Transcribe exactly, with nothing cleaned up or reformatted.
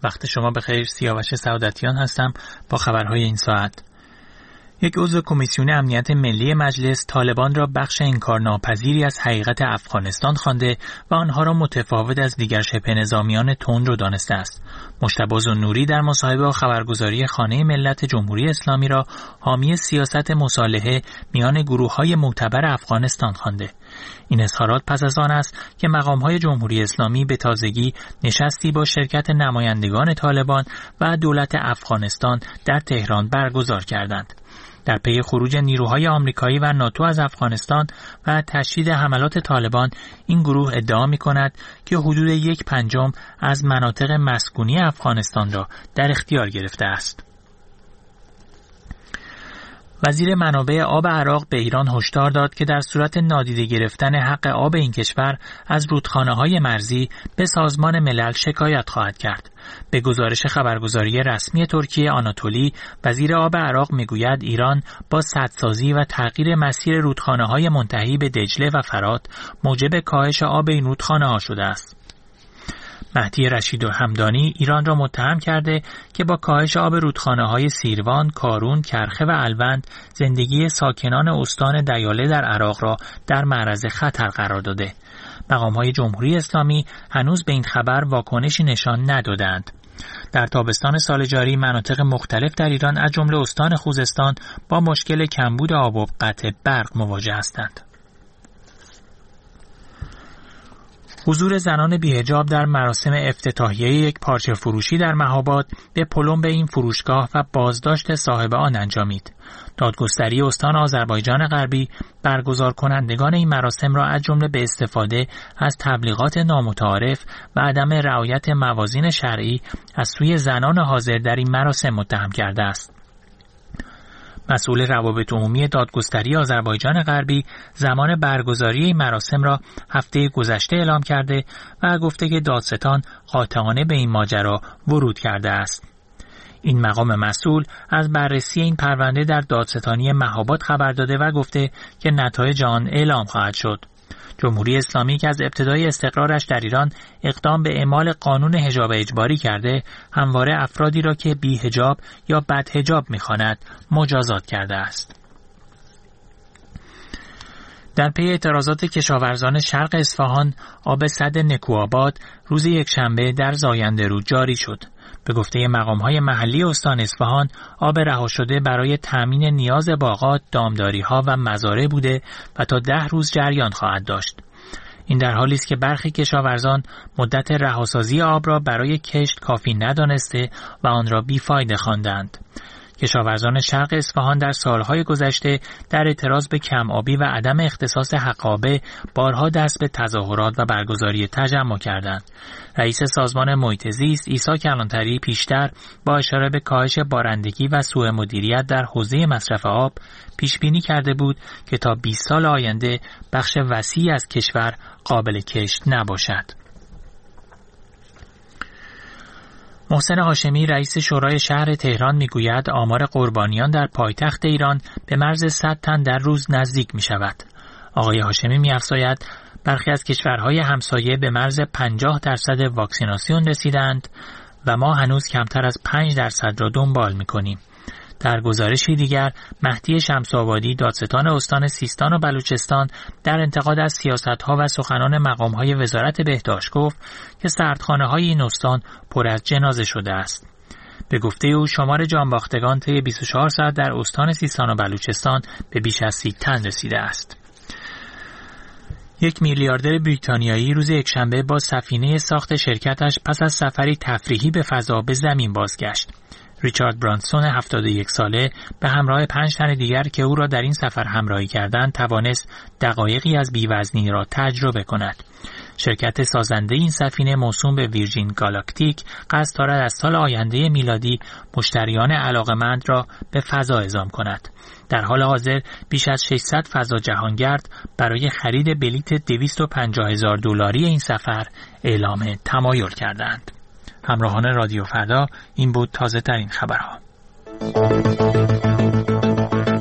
وقت شما بخیر. سیاوش سعادتیان هستم با خبرهای این ساعت. یک عضو کمیسیون امنیت ملی مجلس طالبان را بخش انکارناپذیری از حقیقت افغانستان خوانده و آنها را متفاوت از دیگر شبه نظامیان تندرو دانسته است. مجتبی ذوالنوری در مصاحبه با خبرگزاری خانه ملت جمهوری اسلامی را حامی سیاست مصالحه میان گروه‌های معتبر افغانستان خوانده. این اظهارات پس از آن است که مقام‌های جمهوری اسلامی به تازگی نشستی با شرکت نمایندگان طالبان و دولت افغانستان در تهران برگزار کردند. در پی خروج نیروهای آمریکایی و ناتو از افغانستان و تشدید حملات طالبان، این گروه ادعا می‌کند که حدود یک پنجم از مناطق مسکونی افغانستان را در اختیار گرفته است. وزیر منابع آب عراق به ایران هشدار داد که در صورت نادیده گرفتن حق آب این کشور از رودخانه‌های مرزی به سازمان ملل شکایت خواهد کرد. به گزارش خبرگزاری رسمی ترکیه آناتولی، وزیر آب عراق میگوید ایران با سدسازی و تغییر مسیر رودخانه‌های منتهی به دجله و فرات موجب کاهش آب این رودخانه‌ها شده است. مهدی رشیدالحمدانی ایران را متهم کرده که با کاهش آب رودخانه‌های سیروان، کارون، کرخه و الوند زندگی ساکنان استان دیاله در عراق را در معرض خطر قرار داده. مقام‌های جمهوری اسلامی هنوز به این خبر واکنشی نشان ندادند. در تابستان سال جاری مناطق مختلف در ایران از جمله استان خوزستان با مشکل کمبود آب و قطع برق مواجه هستند. حضور زنان بی‌حجاب در مراسم افتتاحیه یک پارچه فروشی در مهاباد به پلمب این فروشگاه و بازداشت صاحب آن انجامید. دادگستری استان آذربایجان غربی برگزار کنندگان این مراسم را از جمله به استفاده از تبلیغات نامتعارف و عدم رعایت موازین شرعی از سوی زنان حاضر در این مراسم متهم کرده است. مسئول روابط عمومی دادگستری آذربایجان غربی زمان برگزاری این مراسم را هفته گذشته اعلام کرده و گفته که دادستان قاطعانه به این ماجرا ورود کرده است. این مقام مسئول از بررسی این پرونده در دادستانی مهاباد خبر داده و گفته که نتایج آن اعلام خواهد شد. جمهوری اسلامی که از ابتدای استقرارش در ایران اقدام به اعمال قانون حجاب اجباری کرده، همواره افرادی را که بی حجاب یا بد حجاب می‌خواند مجازات کرده است. در پی اعتراضات کشاورزان شرق اصفهان، آب سد نکوآباد روز یکشنبه در زاینده رود جاری شد. به گفته مقام‌های محلی استان اصفهان، آب رها شده برای تأمین نیاز باغات، دامداری‌ها و مزارع بوده و تا ده روز جریان خواهد داشت. این در حالی است که برخی کشاورزان مدت رهاسازی آب را برای کشت کافی ندانسته و آن را بیفایده خواندند. کشاورزان شرق اصفهان در سالهای گذشته در اعتراض به کم آبی و عدم اختصاص حقابه بارها دست به تظاهرات و برگزاری تجمع کردند. رئیس سازمان محیط زیست عیسی کلانتری پیشتر با اشاره به کاهش بارندگی و سوء مدیریت در حوزه مصرف آب پیش بینی کرده بود که تا بیست سال آینده بخش وسیعی از کشور قابل کشت نباشد. محسن هاشمی رئیس شورای شهر تهران میگوید آمار قربانیان در پایتخت ایران به مرز صد تن در روز نزدیک می شود. آقای هاشمی می افزاید برخی از کشورهای همسایه به مرز پنجاه درصد واکسیناسیون رسیدند و ما هنوز کمتر از پنج درصد را دنبال می کنیم. در گزارشی دیگر، مهدی شمس‌آبادی دادستان استان سیستان و بلوچستان در انتقاد از سیاست‌ها و سخنان مقام‌های وزارت بهداشت گفت که سردخانه‌های این استان پر از جنازه شده است. به گفته او شمار جانباختگان طی بیست و چهار ساعت در استان سیستان و بلوچستان به بیش از سی تن رسیده است. یک میلیاردر بریتانیایی روز یکشنبه با سفینه ساخت شرکتش پس از سفری تفریحی به فضا به زمین بازگشت. ریچارد برانسون هفتاد و یک ساله به همراه پنج تن دیگر که او را در این سفر همراهی کردند توانست دقایقی از بی‌وزنی را تجربه کند. شرکت سازنده این سفینه موسوم به ویرجین گالاکتیک قصد دارد از سال آینده میلادی مشتریان علاقمند را به فضا اعزام کند. در حال حاضر بیش از ششصد فضا جهانگرد برای خرید بلیت دویست و پنجاه هزار دلاری این سفر اعلام تمایل کردند. همراهان رادیو فردا، این بود تازه ترین خبرها.